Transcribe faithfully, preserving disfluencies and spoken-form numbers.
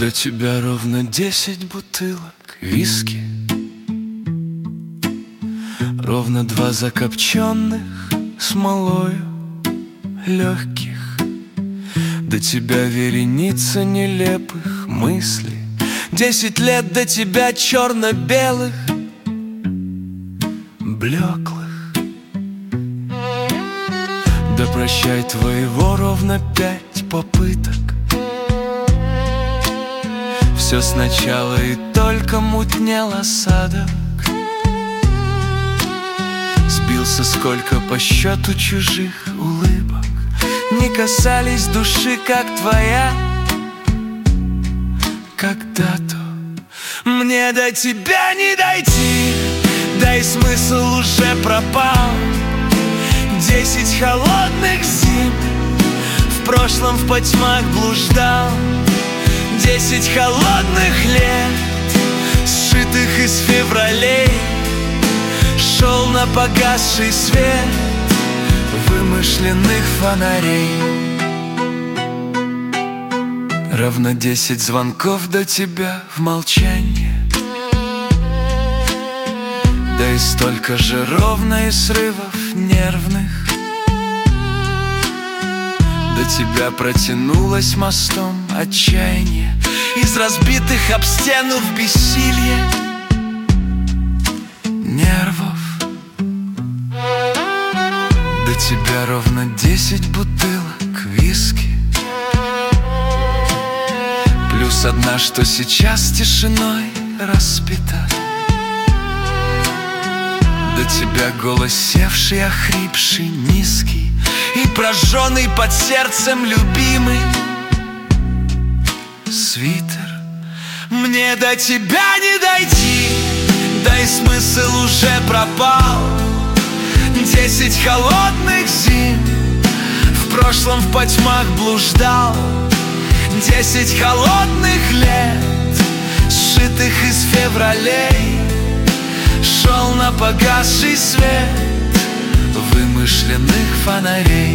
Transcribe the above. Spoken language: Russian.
До тебя ровно десять бутылок виски, ровно два закопченных смолою легких. До тебя вереница нелепых мыслей, десять лет до тебя черно-белых, блеклых. Да прощай твоего ровно пять попыток. Все сначала и только мутнел осадок. Сбился сколько по счету чужих улыбок, не касались души, как твоя когда-то. Мне до тебя не дойти, да и смысл уже пропал. Десять холодных зим в прошлом в потьмах блуждал. Десять холодных лет, сшитых из февралей, шел на погасший свет вымышленных фонарей. Ровно десять звонков до тебя в молчании, да и столько же ровно и срывов нервных. До тебя протянулось мостом отчаяние из разбитых об стену в бессилье нервов. До тебя ровно десять бутылок виски, плюс одна, что сейчас тишиной распита. До тебя голос севший, охрипший, низкий и прожженный под сердцем любимый свитер. Мне до тебя не дойти, да и смысл уже пропал. Десять холодных зим в прошлом в потьмах блуждал. Десять холодных лет, сшитых из февралей, шел на погасший свет вымышленных фонарей.